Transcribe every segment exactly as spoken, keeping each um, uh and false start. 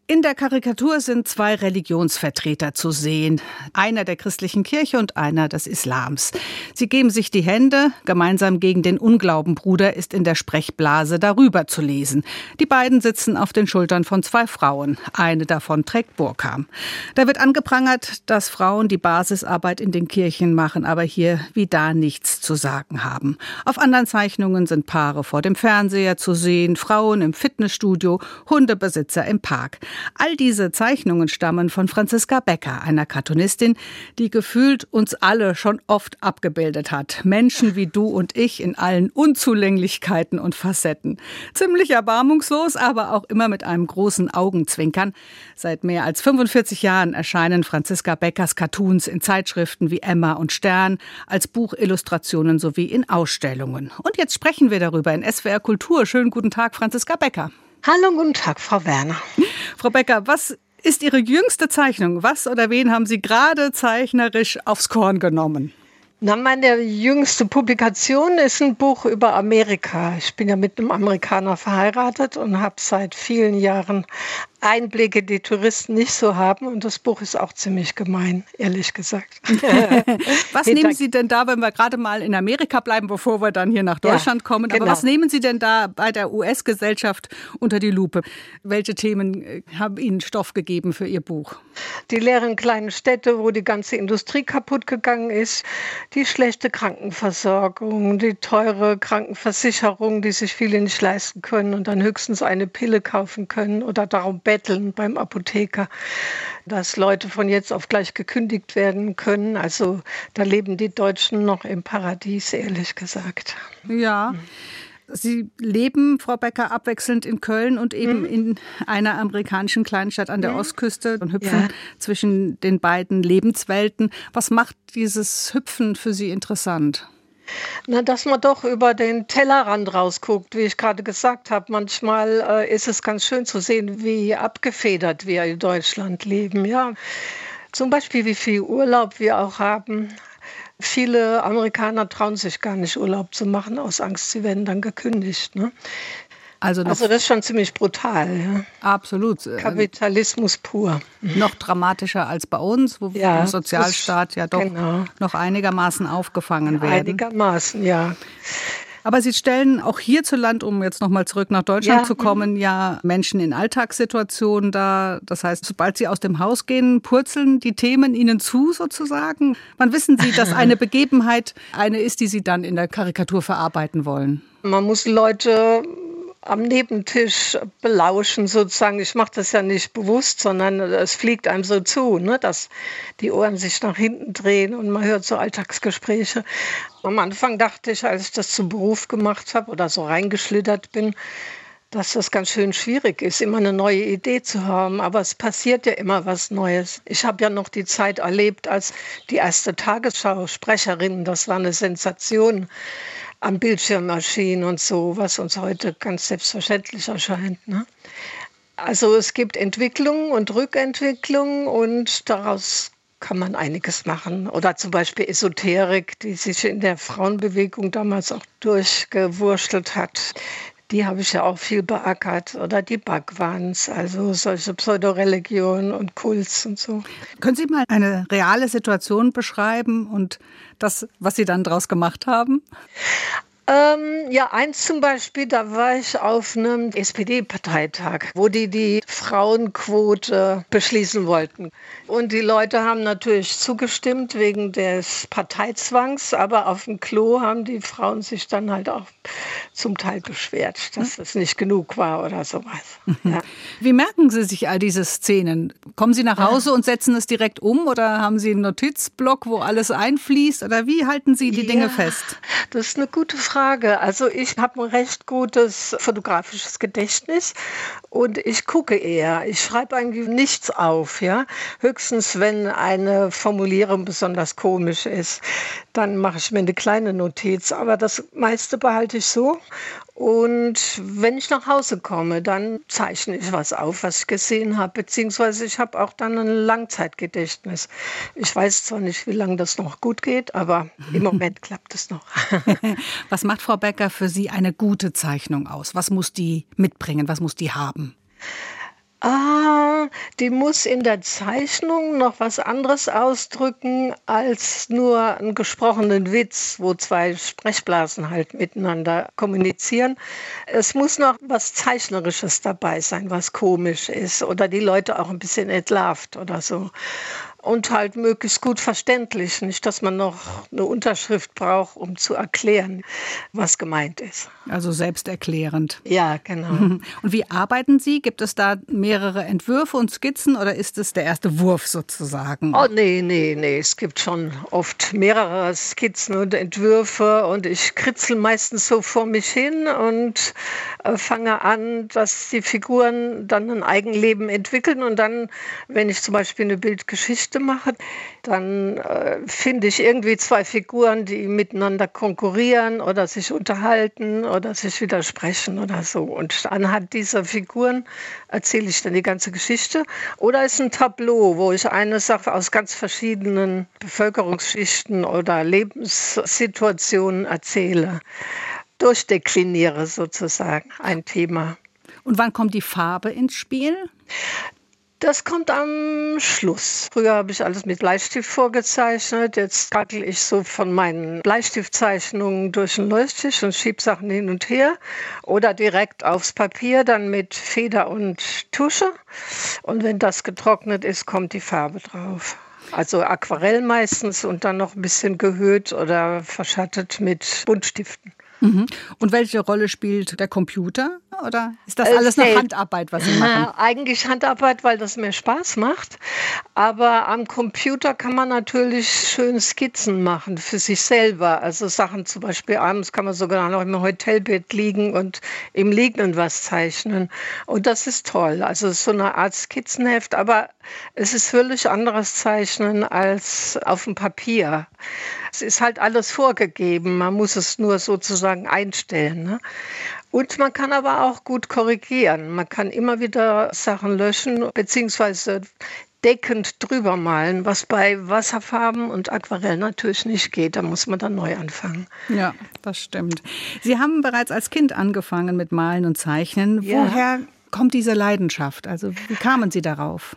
In der Karikatur sind zwei Religionsvertreter zu sehen. Einer der christlichen Kirche und einer des Islams. Sie geben sich die Hände. Gemeinsam gegen den Unglaubenbruder ist in der Sprechblase darüber zu lesen. Die beiden sitzen auf den Schultern von zwei Frauen. Eine davon trägt Burka. Da wird angeprangert, dass Frauen die Basisarbeit in den Kirchen machen, aber hier wie da nichts zu sagen haben. Auf anderen Zeichnungen sind Paare vor dem Fernseher zu sehen, Frauen im Fitnessstudio, Hundebesitzer im Park. All diese Zeichnungen stammen von Franziska Becker, einer Cartoonistin, die gefühlt uns alle schon oft abgebildet hat. Menschen wie du und ich in allen Unzulänglichkeiten und Facetten. Ziemlich erbarmungslos, aber auch immer mit einem großen Augenzwinkern. Seit mehr als fünfundvierzig Jahren erscheinen Franziska Beckers Cartoons in Zeitschriften wie Emma und Stern, als Buchillustrationen sowie in Ausstellungen. Und jetzt sprechen wir darüber in S W R Kultur. Schönen guten Tag, Franziska Becker. Hallo, guten Tag, Frau Werner. Frau Becker, was ist Ihre jüngste Zeichnung? Was oder wen haben Sie gerade zeichnerisch aufs Korn genommen? Na, meine jüngste Publikation ist ein Buch über Amerika. Ich bin ja mit einem Amerikaner verheiratet und habe seit vielen Jahren Einblicke, die Touristen nicht so haben. Und das Buch ist auch ziemlich gemein, ehrlich gesagt. Was nehmen Sie denn da, wenn wir gerade mal in Amerika bleiben, bevor wir dann hier nach Deutschland ja, kommen? Aber genau. Was nehmen Sie denn da bei der U S-Gesellschaft unter die Lupe? Welche Themen haben Ihnen Stoff gegeben für Ihr Buch? Die leeren kleinen Städte, wo die ganze Industrie kaputt gegangen ist. Die schlechte Krankenversorgung, die teure Krankenversicherung, die sich viele nicht leisten können und dann höchstens eine Pille kaufen können oder darum betteln beim Apotheker, dass Leute von jetzt auf gleich gekündigt werden können. Also da leben die Deutschen noch im Paradies, ehrlich gesagt. Ja. Sie leben, Frau Becker, abwechselnd in Köln und eben mhm. in einer amerikanischen Kleinstadt an der mhm. Ostküste und hüpfen ja. zwischen den beiden Lebenswelten. Was macht dieses Hüpfen für Sie interessant? Na, dass man doch über den Tellerrand rausguckt, wie ich gerade gesagt habe. Manchmal äh, ist es ganz schön zu sehen, wie abgefedert wir in Deutschland leben. Ja. Zum Beispiel, wie viel Urlaub wir auch haben. Viele Amerikaner trauen sich gar nicht, Urlaub zu machen, aus Angst, sie werden dann gekündigt. Ne? Also, also das ist schon ziemlich brutal. Ja? Absolut. Kapitalismus pur. Noch dramatischer als bei uns, wo ja, im Sozialstaat ja doch genau. noch einigermaßen aufgefangen werden. Einigermaßen, ja. Aber Sie stellen auch hierzulande, um jetzt nochmal zurück nach Deutschland ja. zu kommen, ja Menschen in Alltagssituationen dar. Das heißt, sobald Sie aus dem Haus gehen, purzeln die Themen Ihnen zu sozusagen. Wann wissen Sie, dass eine Begebenheit eine ist, die Sie dann in der Karikatur verarbeiten wollen? Man muss Leute am Nebentisch belauschen sozusagen. Ich mache das ja nicht bewusst, sondern es fliegt einem so zu, ne, dass die Ohren sich nach hinten drehen und man hört so Alltagsgespräche. Am Anfang dachte ich, als ich das zum Beruf gemacht habe oder so reingeschlittert bin, dass das ganz schön schwierig ist, immer eine neue Idee zu haben. Aber es passiert ja immer was Neues. Ich habe ja noch die Zeit erlebt, als die erste Tagesschau-Sprecherin, das war eine Sensation, am Bildschirm erschienen und so, was uns heute ganz selbstverständlich erscheint. Ne? Also es gibt Entwicklung und Rückentwicklung und daraus kann man einiges machen. Oder zum Beispiel Esoterik, die sich in der Frauenbewegung damals auch durchgewurstelt hat. Die habe ich ja auch viel beackert. Oder die Bhagwans, also solche Pseudoreligionen und Kults und so. Können Sie mal eine reale Situation beschreiben und das, was Sie dann daraus gemacht haben? Ähm, ja, eins zum Beispiel, da war ich auf einem S P D-Parteitag, wo die die Frauenquote beschließen wollten. Und die Leute haben natürlich zugestimmt wegen des Parteizwangs, aber auf dem Klo haben die Frauen sich dann halt auch zum Teil beschwert, dass das nicht genug war oder sowas. Ja. Wie merken Sie sich all diese Szenen? Kommen Sie nach Hause und setzen es direkt um oder haben Sie einen Notizblock, wo alles einfließt? Oder wie halten Sie die Dinge ja, fest? Das ist eine gute Frage. Also ich habe ein recht gutes fotografisches Gedächtnis und ich gucke eher. Ich schreibe eigentlich nichts auf. Ja? Höchstens, wenn eine Formulierung besonders komisch ist, dann mache ich mir eine kleine Notiz. Aber das meiste behalte ich so. Und wenn ich nach Hause komme, dann zeichne ich was auf, was ich gesehen habe. Beziehungsweise ich habe auch dann ein Langzeitgedächtnis. Ich weiß zwar nicht, wie lange das noch gut geht, aber im Moment klappt es noch. Was macht Frau Becker für Sie eine gute Zeichnung aus? Was muss die mitbringen? Was muss die haben? Ah, Geschichte, die muss in der Zeichnung noch was anderes ausdrücken als nur einen gesprochenen Witz, wo zwei Sprechblasen halt miteinander kommunizieren. Es muss noch was Zeichnerisches dabei sein, was komisch ist oder die Leute auch ein bisschen entlarvt oder so. Und halt möglichst gut verständlich, nicht, dass man noch eine Unterschrift braucht, um zu erklären, was gemeint ist. Also selbsterklärend. Ja, genau. Und wie arbeiten Sie? Gibt es da mehrere Entwürfe und Skizzen oder ist es der erste Wurf sozusagen? Oh nee, nee, nee. Es gibt schon oft mehrere Skizzen und Entwürfe und ich kritzel meistens so vor mich hin und äh, fange an, dass die Figuren dann ein Eigenleben entwickeln und dann, wenn ich zum Beispiel eine Bildgeschichte mache, dann äh, finde ich irgendwie zwei Figuren, die miteinander konkurrieren oder sich unterhalten oder sich widersprechen oder so. Und anhand dieser Figuren erzähle ich dann die ganze Geschichte. Oder es ist ein Tableau, wo ich eine Sache aus ganz verschiedenen Bevölkerungsschichten oder Lebenssituationen erzähle. Durchdekliniere sozusagen ein Thema. Und wann kommt die Farbe ins Spiel? Das kommt am Schluss. Früher habe ich alles mit Bleistift vorgezeichnet. Jetzt kackel ich so von meinen Bleistiftzeichnungen durch den Leuchttisch und schiebe Sachen hin und her. Oder direkt aufs Papier, dann mit Feder und Tusche. Und wenn das getrocknet ist, kommt die Farbe drauf. Also Aquarell meistens und dann noch ein bisschen gehöht oder verschattet mit Buntstiften. Mhm. Und welche Rolle spielt der Computer? Oder ist das alles noch Handarbeit, was Sie machen? Eigentlich Handarbeit, weil das mir Spaß macht. Aber am Computer kann man natürlich schön Skizzen machen für sich selber. Also Sachen zum Beispiel abends kann man sogar noch im Hotelbett liegen und im Liegenden was zeichnen. Und das ist toll. Also so eine Art Skizzenheft. Aber es ist völlig anderes Zeichnen als auf dem Papier. Es ist halt alles vorgegeben. Man muss es nur sozusagen einstellen, ne? Und man kann aber auch gut korrigieren. Man kann immer wieder Sachen löschen beziehungsweise deckend drüber malen, was bei Wasserfarben und Aquarell natürlich nicht geht. Da muss man dann neu anfangen. Ja, das stimmt. Sie haben bereits als Kind angefangen mit Malen und Zeichnen. Ja. Woher kommt diese Leidenschaft? Also wie kamen Sie darauf?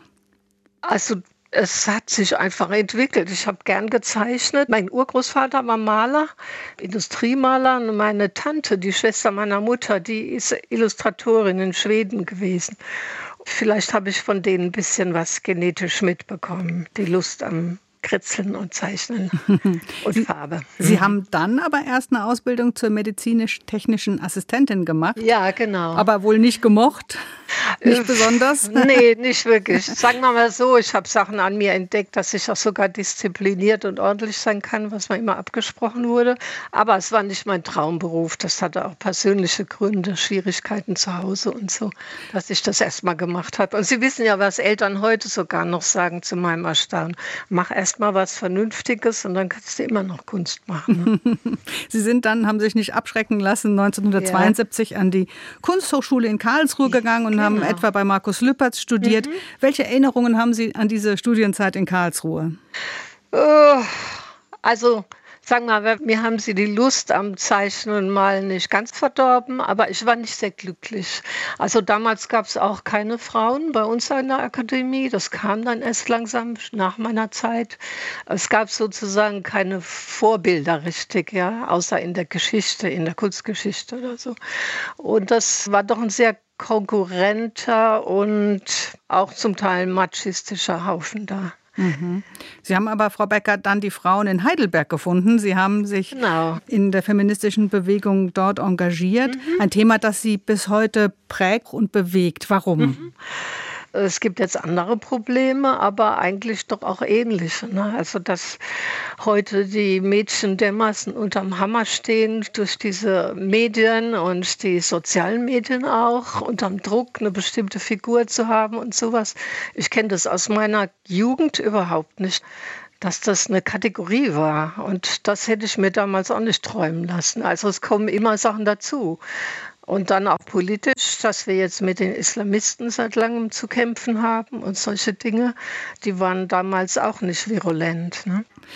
Also es hat sich einfach entwickelt. Ich habe gern gezeichnet. Mein Urgroßvater war Maler, Industriemaler. Und meine Tante, die Schwester meiner Mutter, die ist Illustratorin in Schweden gewesen. Vielleicht habe ich von denen ein bisschen was genetisch mitbekommen. Die Lust am Kritzeln und Zeichnen und Sie, Farbe. Sie haben dann aber erst eine Ausbildung zur medizinisch-technischen Assistentin gemacht. Ja, genau. Aber wohl nicht gemocht? Nicht besonders? Nee, nicht wirklich. Sagen wir mal so, ich habe Sachen an mir entdeckt, dass ich auch sogar diszipliniert und ordentlich sein kann, was mir immer abgesprochen wurde. Aber es war nicht mein Traumberuf. Das hatte auch persönliche Gründe, Schwierigkeiten zu Hause und so, dass ich das erst mal gemacht habe. Und Sie wissen ja, was Eltern heute sogar noch sagen, zu meinem Erstaunen. Mach erst mal was Vernünftiges und dann kannst du immer noch Kunst machen. Ne? Sie sind dann, haben sich nicht abschrecken lassen, neunzehnhundertzweiundsiebzig ja. an die Kunsthochschule in Karlsruhe gegangen und genau. haben etwa bei Markus Lüpertz studiert. Mhm. Welche Erinnerungen haben Sie an diese Studienzeit in Karlsruhe? Uh, also sagen wir mal, mir haben sie die Lust am Zeichnen und Malen nicht ganz verdorben, aber ich war nicht sehr glücklich. Also damals gab es auch keine Frauen bei uns an der Akademie. Das kam dann erst langsam nach meiner Zeit. Es gab sozusagen keine Vorbilder richtig, ja, außer in der Geschichte, in der Kunstgeschichte oder so. Und das war doch ein sehr konkurrenter und auch zum Teil machistischer Haufen da. Mhm. Sie haben aber, Frau Becker, dann die Frauen in Heidelberg gefunden. Sie haben sich genau. in der feministischen Bewegung dort engagiert. Mhm. Ein Thema, das Sie bis heute prägt und bewegt. Warum? Mhm. Es gibt jetzt andere Probleme, aber eigentlich doch auch ähnliche. Ne? Also, dass heute die Mädchen dermaßen unterm Hammer stehen durch diese Medien und die sozialen Medien auch, unterm Druck eine bestimmte Figur zu haben und sowas. Ich kenne das aus meiner Jugend überhaupt nicht, dass das eine Kategorie war. Und das hätte ich mir damals auch nicht träumen lassen. Also es kommen immer Sachen dazu. Und dann auch politisch, dass wir jetzt mit den Islamisten seit langem zu kämpfen haben und solche Dinge, die waren damals auch nicht virulent. Ne?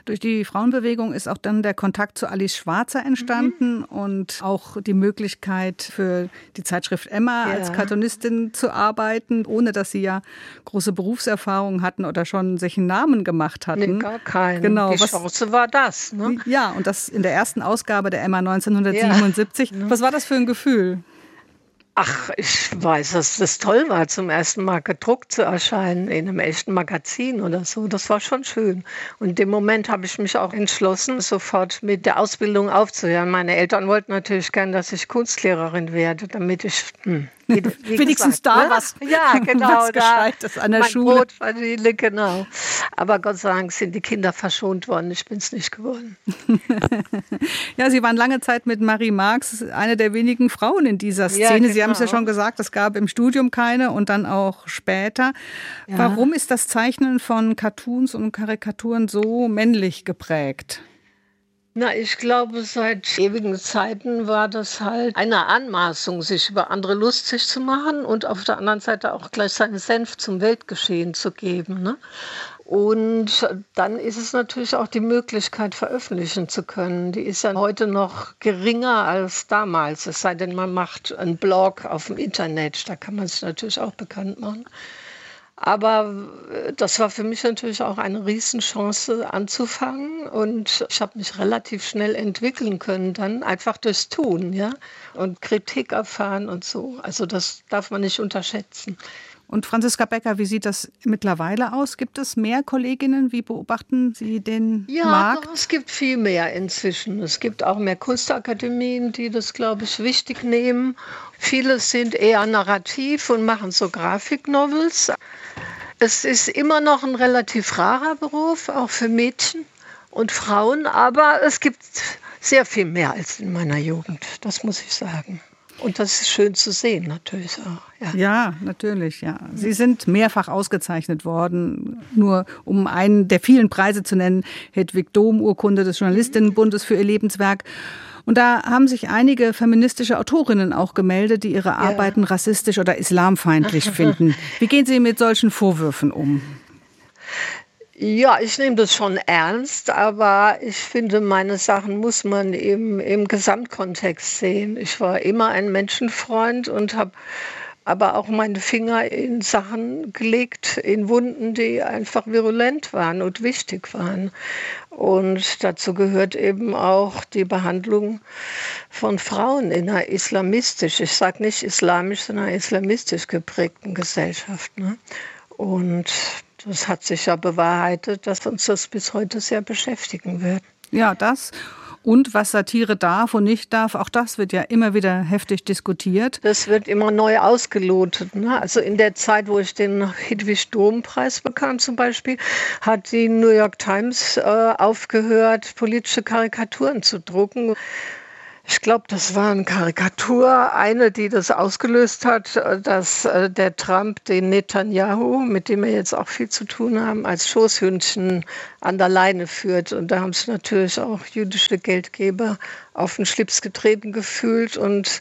Durch die Frauenbewegung ist auch dann der Kontakt zu Alice Schwarzer entstanden mhm. und auch die Möglichkeit für die Zeitschrift Emma ja. als Cartoonistin zu arbeiten, ohne dass sie ja große Berufserfahrung hatten oder schon sich einen Namen gemacht hatten. Nee, gar keinen. Genau, die was, Chance war das. Ne? Ja, und das in der ersten Ausgabe der Emma neunzehnhundertsiebenundsiebzig. Ja. Was war das für ein Gefühl? Ach, ich weiß, dass das toll war, zum ersten Mal gedruckt zu erscheinen in einem echten Magazin oder so. Das war schon schön. Und in dem Moment habe ich mich auch entschlossen, sofort mit der Ausbildung aufzuhören. Meine Eltern wollten natürlich gern, dass ich Kunstlehrerin werde, damit ich hm, wie, wie wenigstens gesagt, da ne? was, ja, genau, was Gescheites an der mein Schule. Brot verdiene, genau. Aber Gott sei Dank sind die Kinder verschont worden. Ich bin es nicht geworden. Ja, Sie waren lange Zeit mit Marie Marx eine der wenigen Frauen in dieser Szene. Ja, genau. Sie haben es ja schon gesagt, es gab im Studium keine und dann auch später. Ja. Warum ist das Zeichnen von Cartoons und Karikaturen so männlich geprägt? Na, ich glaube, seit ewigen Zeiten war das halt eine Anmaßung, sich über andere lustig zu machen und auf der anderen Seite auch gleich seinen Senf zum Weltgeschehen zu geben, ne? Und dann ist es natürlich auch die Möglichkeit, veröffentlichen zu können. Die ist ja heute noch geringer als damals. Es sei denn, man macht einen Blog auf dem Internet. Da kann man sich natürlich auch bekannt machen. Aber das war für mich natürlich auch eine Riesenchance anzufangen. Und ich habe mich relativ schnell entwickeln können dann, einfach durchs Tun, ja, und Kritik erfahren und so. Also das darf man nicht unterschätzen. Und Franziska Becker, wie sieht das mittlerweile aus? Gibt es mehr Kolleginnen? Wie beobachten Sie den ja, Markt? Ja, es gibt viel mehr inzwischen. Es gibt auch mehr Kunstakademien, die das, glaube ich, wichtig nehmen. Viele sind eher narrativ und machen so Grafiknovels. Es ist immer noch ein relativ rarer Beruf, auch für Mädchen und Frauen. Aber es gibt sehr viel mehr als in meiner Jugend, das muss ich sagen. Und das ist schön zu sehen natürlich auch. Ja, ja natürlich. Ja. Sie sind mehrfach ausgezeichnet worden, nur um einen der vielen Preise zu nennen, Hedwig Dohm-Urkunde des Journalistinnenbundes für ihr Lebenswerk. Und da haben sich einige feministische Autorinnen auch gemeldet, die ihre ja. Arbeiten rassistisch oder islamfeindlich finden. Wie gehen Sie mit solchen Vorwürfen um? Ja, ich nehme das schon ernst, aber ich finde, meine Sachen muss man eben im Gesamtkontext sehen. Ich war immer ein Menschenfreund und habe aber auch meine Finger in Sachen gelegt, in Wunden, die einfach virulent waren und wichtig waren. Und dazu gehört eben auch die Behandlung von Frauen in einer islamistisch, ich sage nicht islamisch, sondern islamistisch geprägten Gesellschaft, ne? Und das hat sich ja bewahrheitet, dass uns das bis heute sehr beschäftigen wird. Ja, das. Und was Satire darf und nicht darf, auch das wird ja immer wieder heftig diskutiert. Das wird immer neu ausgelotet, ne? Also in der Zeit, wo ich den Hedwig-Dohm-Preis bekam zum Beispiel, hat die New York Times äh, aufgehört, politische Karikaturen zu drucken. Ich glaube, das war eine Karikatur, eine, die das ausgelöst hat, dass äh, der Trump den Netanyahu, mit dem wir jetzt auch viel zu tun haben, als Schoßhündchen an der Leine führt. Und da haben sich natürlich auch jüdische Geldgeber auf den Schlips getreten gefühlt. Und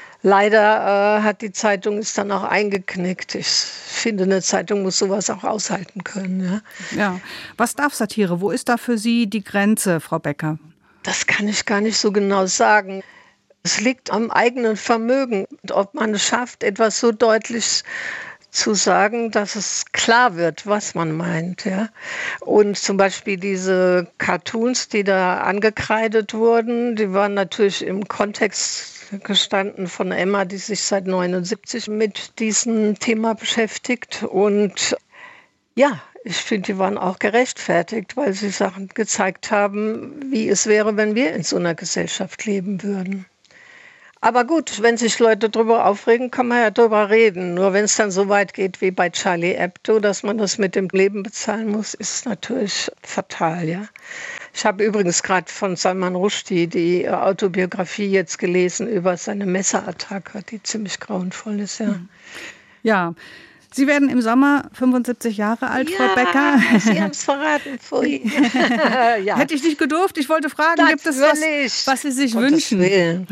leider äh, hat die Zeitung es dann auch eingeknickt. Ich finde, eine Zeitung muss sowas auch aushalten können. Ja. Ja. Was darf Satire? Wo ist da für Sie die Grenze, Frau Becker? Das kann ich gar nicht so genau sagen. Es liegt am eigenen Vermögen, ob man es schafft, etwas so deutlich zu sagen, dass es klar wird, was man meint. Ja? Und zum Beispiel diese Cartoons, die da angekreidet wurden, die waren natürlich im Kontext gestanden von Emma, die sich seit neunundsiebzig mit diesem Thema beschäftigt. Und ja, ich finde, die waren auch gerechtfertigt, weil sie Sachen gezeigt haben, wie es wäre, wenn wir in so einer Gesellschaft leben würden. Aber gut, wenn sich Leute darüber aufregen, kann man ja darüber reden. Nur wenn es dann so weit geht wie bei Charlie Hebdo, dass man das mit dem Leben bezahlen muss, ist es natürlich fatal, ja. Ich habe übrigens gerade von Salman Rushdie die Autobiografie jetzt gelesen über seine Messerattacke, die ziemlich grauenvoll ist, ja. Ja. Sie werden im Sommer fünfundsiebzig Jahre alt, ja, Frau Becker. Sie haben es verraten, pfui. Ja. Hätte ich nicht gedurft. Ich wollte fragen, das gibt es was, was Sie sich Gottes wünschen?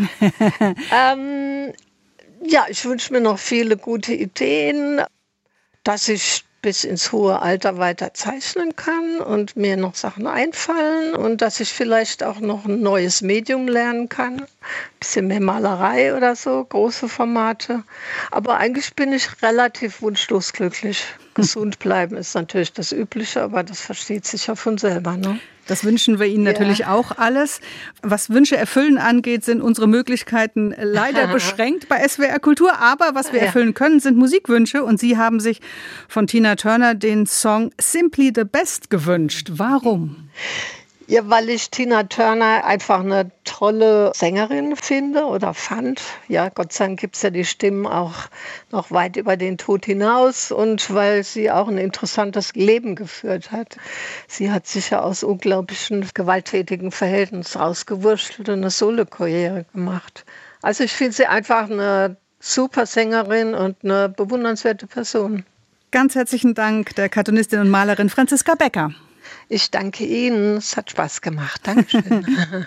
ähm, ja, ich wünsche mir noch viele gute Ideen, dass ich bis ins hohe Alter weiter zeichnen kann und mir noch Sachen einfallen und dass ich vielleicht auch noch ein neues Medium lernen kann. Ein bisschen mehr Malerei oder so, große Formate. Aber eigentlich bin ich relativ wunschlos glücklich. Gesund bleiben ist natürlich das Übliche, aber das versteht sich ja von selber, ne? Das wünschen wir Ihnen natürlich ja auch alles. Was Wünsche erfüllen angeht, sind unsere Möglichkeiten leider beschränkt bei S W R Kultur. Aber was wir erfüllen können, sind Musikwünsche. Und Sie haben sich von Tina Turner den Song Simply the Best gewünscht. Warum? Ja, weil ich Tina Turner einfach eine tolle Sängerin finde oder fand. Ja, Gott sei Dank gibt es ja die Stimmen auch noch weit über den Tod hinaus und weil sie auch ein interessantes Leben geführt hat. Sie hat sich ja aus unglaublichen gewalttätigen Verhältnissen rausgewurschtelt und eine Solokarriere gemacht. Also ich finde sie einfach eine super Sängerin und eine bewundernswerte Person. Ganz herzlichen Dank der Cartoonistin und Malerin Franziska Becker. Ich danke Ihnen, es hat Spaß gemacht. Dankeschön.